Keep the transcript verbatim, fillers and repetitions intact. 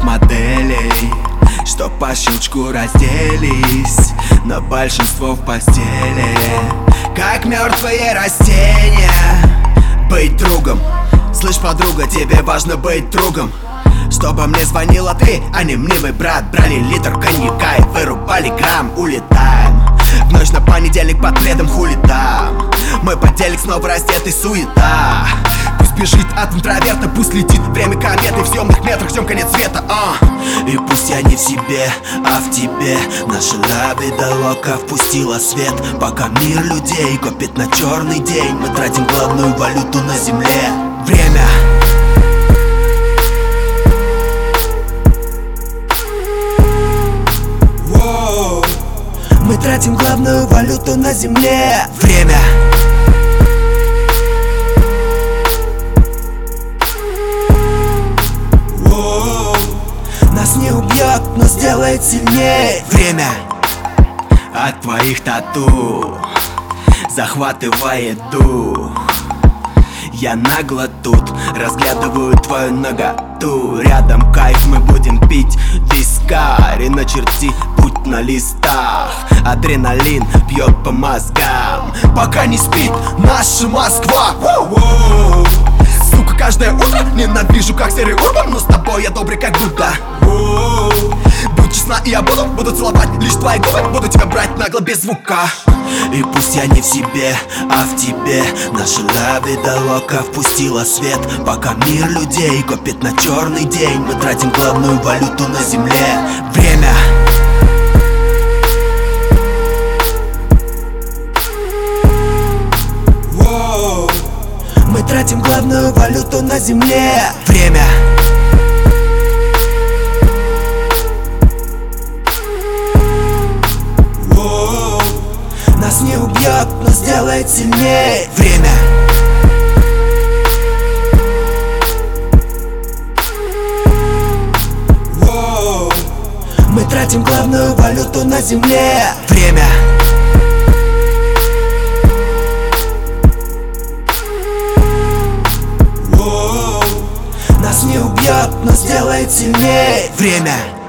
новых моделей, что по щелчку разделись, но большинство в постели, как мертвые растения. Быть другом, слышь, подруга, тебе важно быть другом, чтобы мне звонила ты, а не мнимый брат. Брали литр коньяка и вырубали грамм. Улетаем в ночь на понедельник под пледом, хули там. Мой подельник снова раздетый, суета. Пусть бежит от интроверта, пусть летит время кометы. В съемных метрах ждем конец света, а. И пусть я не в себе, а в тебе. Наша лабидолока впустила свет, пока мир людей копит на черный день. Мы тратим главную валюту на земле — время. Мы тратим главную валюту на земле — время. Нас не убьет, но сделает сильнее — время. От твоих тату захватывает дух. Я нагло тут разглядываю твою наготу. Рядом кайф, мы будем пить вискарь и начерти путь на листах. Адреналин бьет по мозгам, пока не спит наша Москва. Воу-воу. Сука, каждое утро ненавижу, как серый урбан, но с тобой я добрый, как Будда. Воу. Будь честна, и я буду, буду целовать лишь твои губы, буду тебя брать нагло без звука. И пусть я не в себе, а в тебе. Наша лабидолока впустила свет, пока мир людей копит на черный день. Мы тратим главную валюту на земле — время. Мы тратим главную валюту на земле — время. Нас не убьет, но сделает сильнее — время. Мы тратим главную валюту на земле — время. Нас не убьет, но сделает сильнее — время.